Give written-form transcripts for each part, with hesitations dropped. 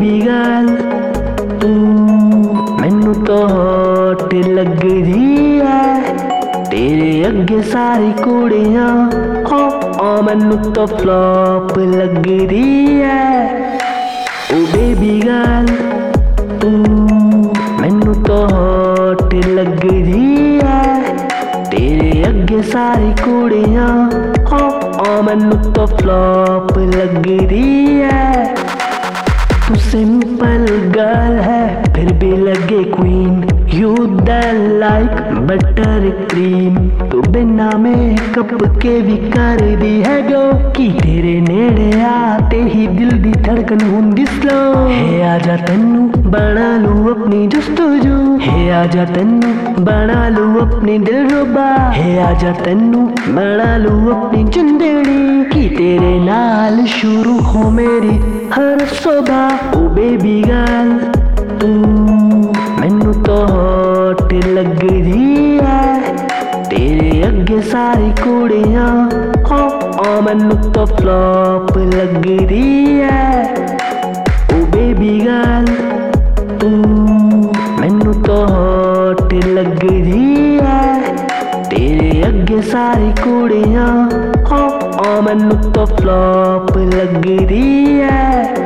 Baby girl तू मैनू तो हॉट लगदी है, तेरे अगे सारी कुड़ियां मैनू तो फ्लॉप लगदी है। ओ बेबी गर्ल तू मैनू तो हॉट लगदी है, तेरे अगे सारी कुड़ियां मैनू तो फ्लॉप लगदी है। तू सिंपल गर्ल है फिर भी लगे queen, you the like butter cream. तू बिना मेकअप के भी कर दी है गो, कि तेरे नेड़े आते ही दिल दी धड़कन हुंदी स्लो। हे आजा तन्नू बना लू अपनी जस्तुजू, हे आजा तन्नू बना लू अपनी दिलरुबा, हे आजा तन्नू बना लू अपनी जिंदड़ी, कि तेरे नाल शुरू हो मेरी हर सुबह। ओ बेबी गर्ल तू मैनू तो हॉट लगदी है, तेरे अगे सारी कुड़ियां मैनू तो फ्लॉप लगदी है। ओ बेबी गर्ल तू मैनू तो हॉट लगदी है, तेरे अगे सारी कुड़ियां मैनू तो फ्लॉप लगदी है।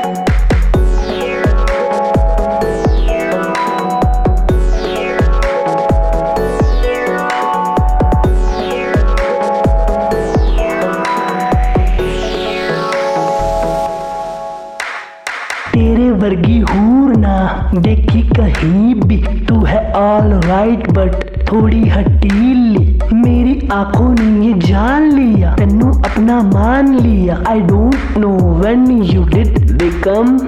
तेरे वर्गी हूर ना देखी कहीं भी, तू है ऑल राइट बट थोड़ी हटीली। मेरी आंखों ने ये जान लिया, तेनू अपना मान लिया। I don't know when you did become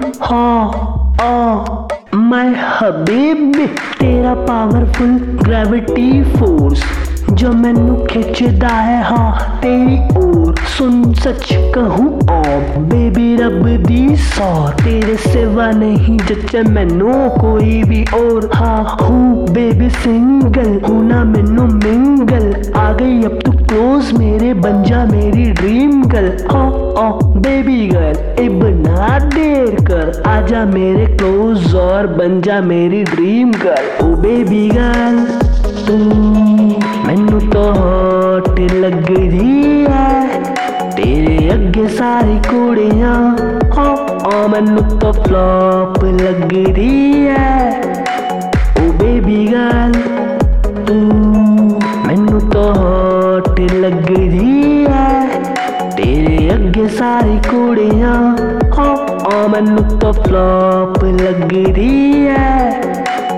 my हबीबी। तेरा पावरफुल ग्रेविटी फोर्स जो मैनू खिंचदा है तेरी ओर। सुन सच कहूँ बेबी रब दी सौ, तेरे सिवा नहीं जच्चे मैनू कोई भी और। हूँ बेबी सिंगल, हूँ ना मैनू मिंगल। आ गई अब तू क्लोज मेरे, बन जा मेरी ड्रीम गर्ल। बेबी गर्ल अब ना देर कर, आजा मेरे क्लोज और बन जा मेरी dream girl. Oh baby girl तू मैनू तो हॉट लगदी है, तेरे अगे सारी कुड़ियां मैनू तो फ्लॉप लगदी है। ओ बेबी गर्ल तू मैनू तो हॉट लगदी है, तेरे अगे सारी कुड़ियां मैनू तो फ्लॉप लगदी है।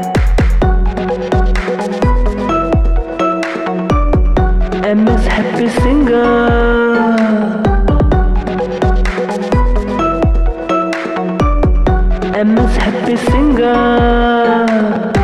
MS Happy Singer, MS Happy Singer।